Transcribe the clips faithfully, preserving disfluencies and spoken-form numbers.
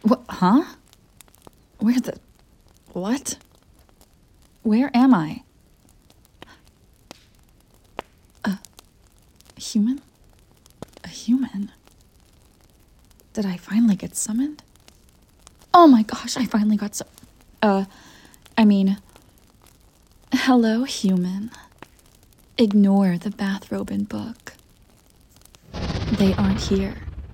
What? Huh? Where the... What? Where am I? A human? A human? Did I finally get summoned? Oh my gosh, I finally got some... Uh, I mean... Hello, human. Ignore the bathrobe and book. They aren't here.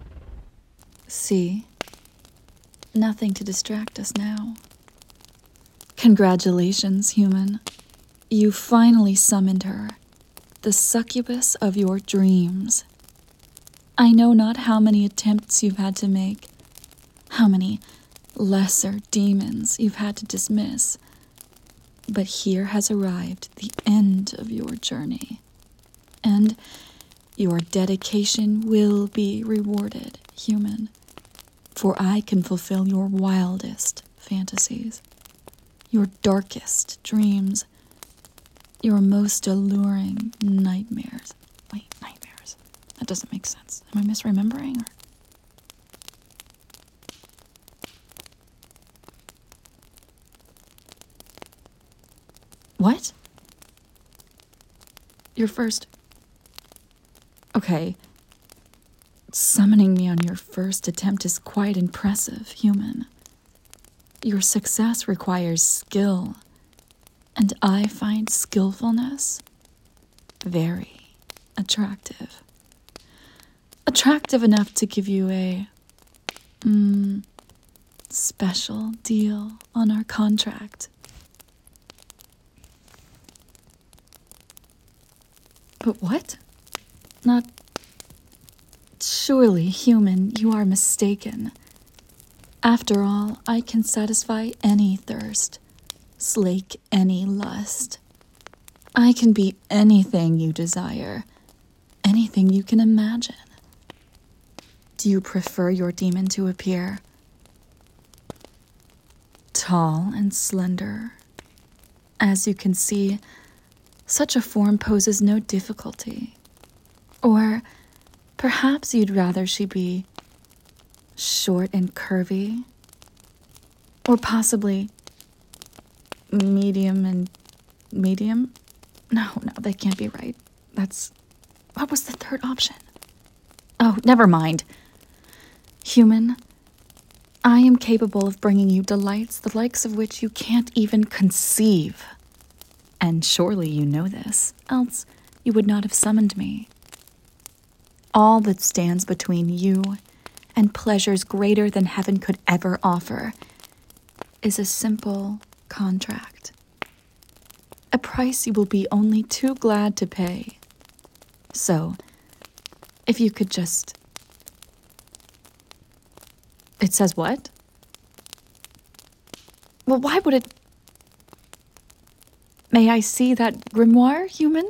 See? Nothing to distract us now. Congratulations, human. You finally summoned her, the succubus of your dreams. I know not how many attempts you've had to make, how many lesser demons you've had to dismiss, but here has arrived the end of your journey, and your dedication will be rewarded, human, for I can fulfill your wildest fantasies, your darkest dreams, your most alluring nightmares. Wait, nightmares? That doesn't make sense. Am I misremembering? Or... What? Your first... Okay. Summoning me on your first attempt is quite impressive, human. Your success requires skill, and I find skillfulness very attractive. Attractive enough to give you a, mm, special deal on our contract. But what? Not... Surely, human, you are mistaken. After all, I can satisfy any thirst, slake any lust. I can be anything you desire, anything you can imagine. Do you prefer your demon to appear tall and slender? As you can see, such a form poses no difficulty. Or perhaps you'd rather she be short and curvy? Or possibly medium and medium? No, no, that can't be right. That's... What was the third option? Oh, never mind. Human, I am capable of bringing you delights the likes of which you can't even conceive. And surely you know this, else you would not have summoned me. All that stands between you and pleasures greater than heaven could ever offer is a simple contract. A price you will be only too glad to pay. So, if you could just... It says what? Well, why would it... May I see that grimoire, human?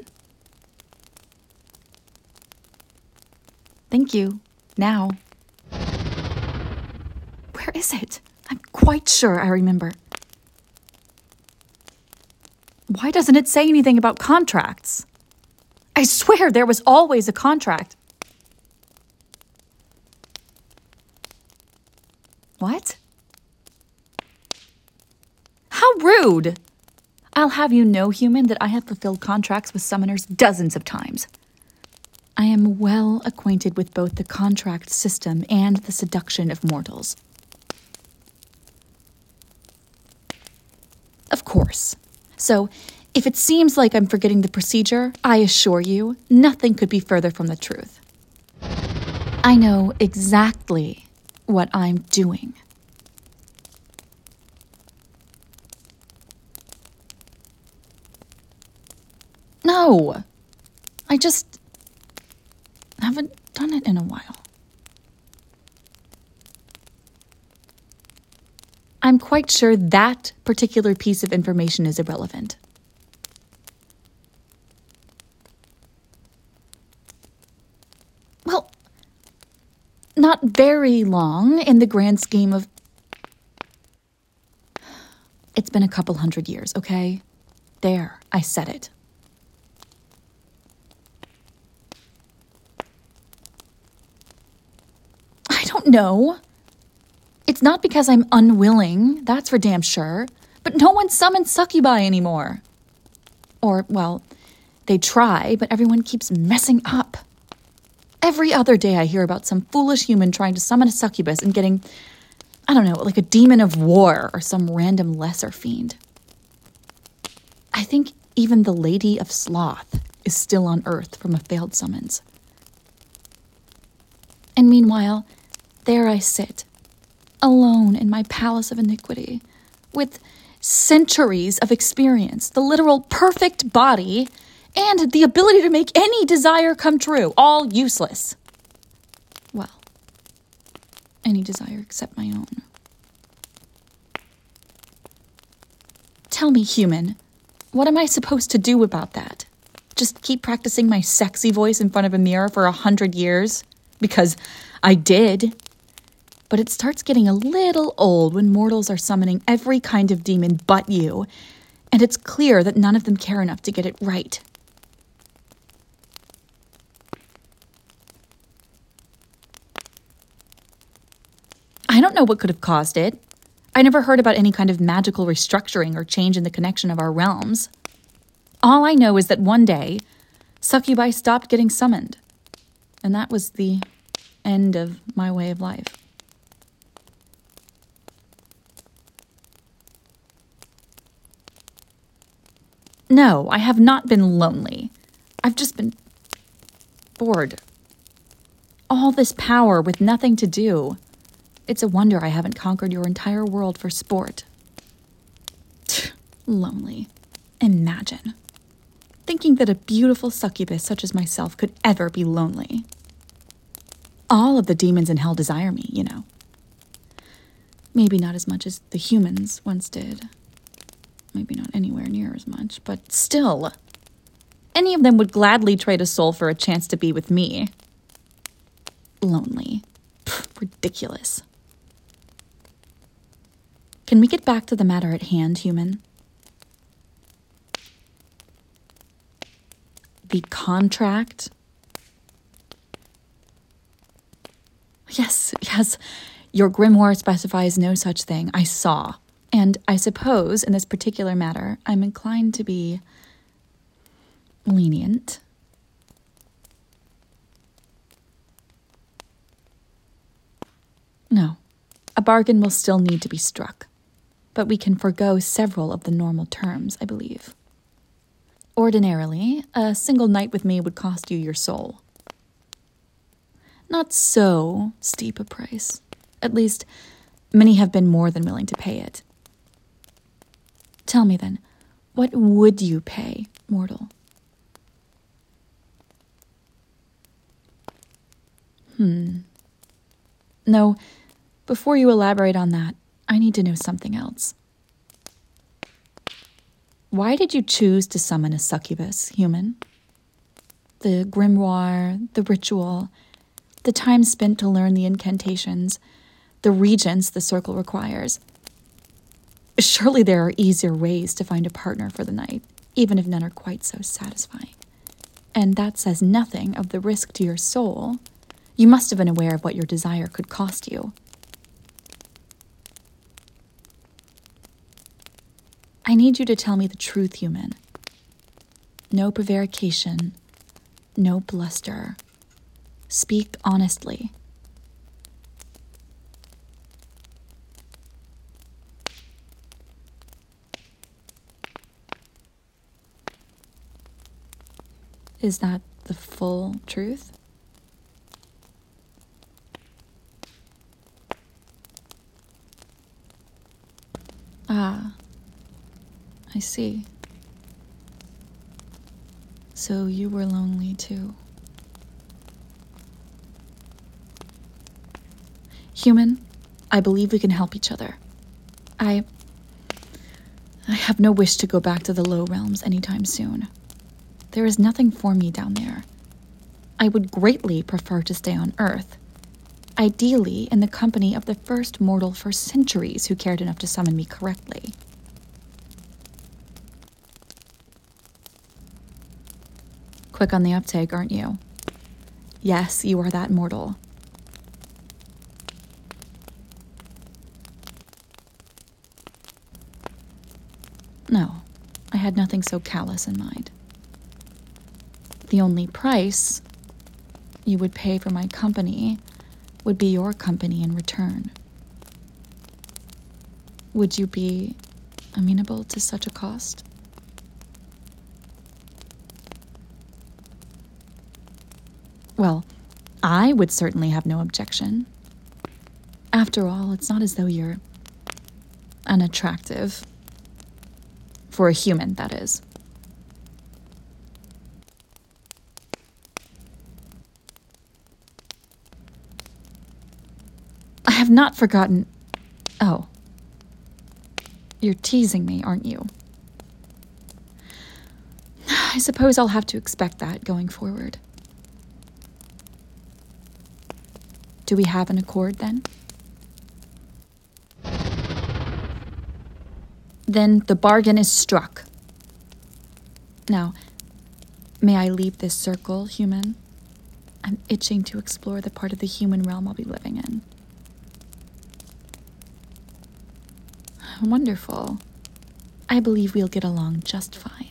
Thank you. Now. Where is it? I'm quite sure I remember. Why doesn't it say anything about contracts? I swear there was always a contract. What? How rude! I'll have you know, human, that I have fulfilled contracts with summoners dozens of times. I am well acquainted with both the contract system and the seduction of mortals. Of course. So, if it seems like I'm forgetting the procedure, I assure you, nothing could be further from the truth. I know exactly what I'm doing. No, I just haven't done it in a while. I'm quite sure that particular piece of information is irrelevant. Well, not very long in the grand scheme of... It's been a couple hundred years, okay? There, I said it. I don't know. It's not because I'm unwilling, that's for damn sure, but no one summons succubi anymore. Or, well, they try, but everyone keeps messing up. Every other day I hear about some foolish human trying to summon a succubus and getting, I don't know, like a demon of war or some random lesser fiend. I think even the Lady of Sloth is still on Earth from a failed summons. And meanwhile, there I sit, alone in my palace of iniquity, with centuries of experience, the literal perfect body, and the ability to make any desire come true, all useless. Well, any desire except my own. Tell me, human, what am I supposed to do about that? Just keep practicing my sexy voice in front of a mirror for a hundred years? Because I did. But it starts getting a little old when mortals are summoning every kind of demon but you, and it's clear that none of them care enough to get it right. I don't know what could have caused it. I never heard about any kind of magical restructuring or change in the connection of our realms. All I know is that one day, succubi stopped getting summoned, and that was the end of my way of life. No, I have not been lonely. I've just been bored. All this power with nothing to do. It's a wonder I haven't conquered your entire world for sport. Lonely. Imagine. Thinking that a beautiful succubus such as myself could ever be lonely. All of the demons in hell desire me, you know. Maybe not as much as the humans once did. Maybe not anywhere near as much, but still. Any of them would gladly trade a soul for a chance to be with me. Lonely. Pfft, ridiculous. Can we get back to the matter at hand, human? The contract? Yes, yes. Your grimoire specifies no such thing. I saw. And I suppose, in this particular matter, I'm inclined to be lenient. No, a bargain will still need to be struck, but we can forego several of the normal terms, I believe. Ordinarily, a single night with me would cost you your soul. Not so steep a price. At least, many have been more than willing to pay it. Tell me then, what would you pay, mortal? Hmm. No, before you elaborate on that, I need to know something else. Why did you choose to summon a succubus, human? The grimoire, the ritual, the time spent to learn the incantations, the regents the circle requires. Surely there are easier ways to find a partner for the night, even if none are quite so satisfying. And that says nothing of the risk to your soul. You must have been aware of what your desire could cost you. I need you to tell me the truth, human. No prevarication, no bluster. Speak honestly. Is that the full truth? Ah, I see. So you were lonely too. Human, I believe we can help each other. I... I have no wish to go back to the low realms anytime soon. There is nothing for me down there. I would greatly prefer to stay on Earth. Ideally, in the company of the first mortal for centuries who cared enough to summon me correctly. Quick on the uptake, aren't you? Yes, you are that mortal. had nothing so callous in mind. The only price you would pay for my company would be your company in return. Would you be amenable to such a cost? Well, I would certainly have no objection. After all, it's not as though you're unattractive. For a human, that is. I have not forgotten. Oh. You're teasing me, aren't you? I suppose I'll have to expect that going forward. Do we have an accord then? Then the bargain is struck. Now, may I leave this circle, human? I'm itching to explore the part of the human realm I'll be living in. Wonderful. I believe we'll get along just fine.